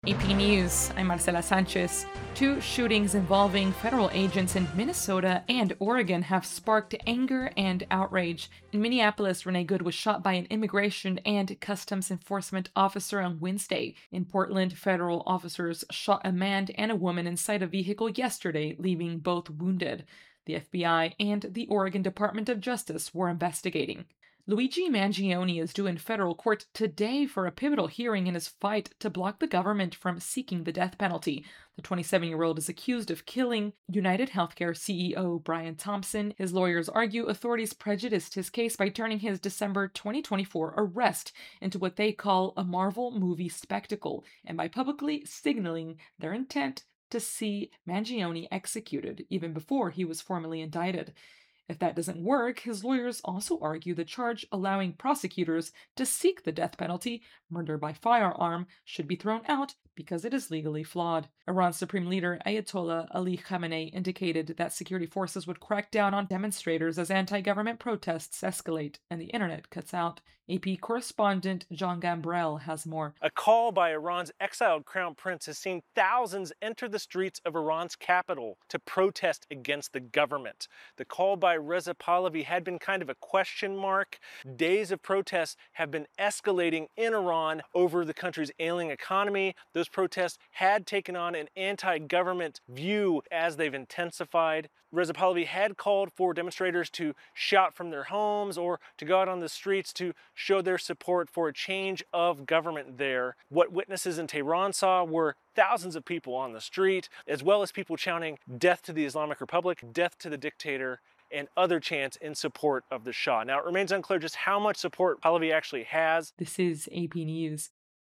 AP News, I'm Marcela Sanchez. Two shootings involving federal agents in Minnesota and Oregon have sparked anger and outrage. In Minneapolis, Renee Good was shot by an immigration and customs enforcement officer on Wednesday. In Portland, federal officers shot a man and a woman inside a vehicle yesterday, leaving both wounded. The FBI and the Oregon Department of Justice were investigating. Luigi Mangione is due in federal court today for a pivotal hearing in his fight to block the government from seeking the death penalty. The 27-year-old is accused of killing United Healthcare CEO Brian Thompson. His lawyers argue authorities prejudiced his case by turning his December 2024 arrest into what they call a Marvel movie spectacle, and by publicly signaling their intent to see Mangione executed even before he was formally indicted. If that doesn't work, his lawyers also argue the charge allowing prosecutors to seek the death penalty, murder by firearm, should be thrown out because it is legally flawed. Iran's supreme leader Ayatollah Ali Khamenei indicated that security forces would crack down on demonstrators as anti-government protests escalate and the internet cuts out. AP correspondent John Gambrell has more. A call by Iran's exiled crown prince has seen thousands enter the streets of Iran's capital to protest against the government. The call by Reza Pahlavi had been kind of a question mark. Days of protests have been escalating in Iran over the country's ailing economy. Those protests had taken on an anti-government view as they've intensified. Reza Pahlavi had called for demonstrators to shout from their homes or to go out on the streets to show their support for a change of government there. What witnesses in Tehran saw were thousands of people on the street, as well as people chanting "Death to the Islamic Republic," "Death to the dictator," and other chants in support of the Shah. Now, it remains unclear just how much support Pahlavi actually has. This is AP News.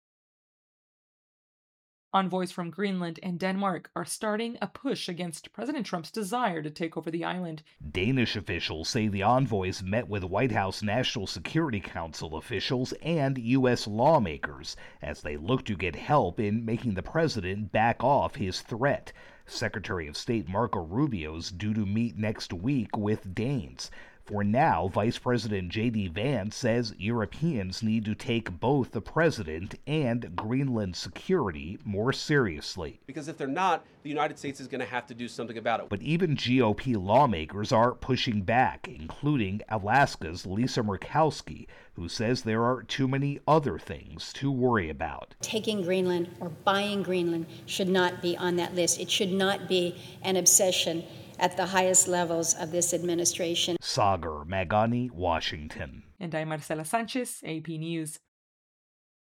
Envoys from Greenland and Denmark are starting a push against President Trump's desire to take over the island. Danish officials say the envoys met with White House National Security Council officials and U.S. lawmakers as they look to get help in making the president back off his threat. Secretary of State Marco Rubio is due to meet next week with Danes. For now, Vice President J.D. Vance says Europeans need to take both the president and Greenland's security more seriously. Because if they're not, the United States is going to have to do something about it. But even GOP lawmakers are pushing back, including Alaska's Lisa Murkowski, who says there are too many other things to worry about. Taking Greenland or buying Greenland should not be on that list. It should not be an obsession at the highest levels of this administration. Sagar Magani, Washington. And I'm Marcela Sanchez, AP News.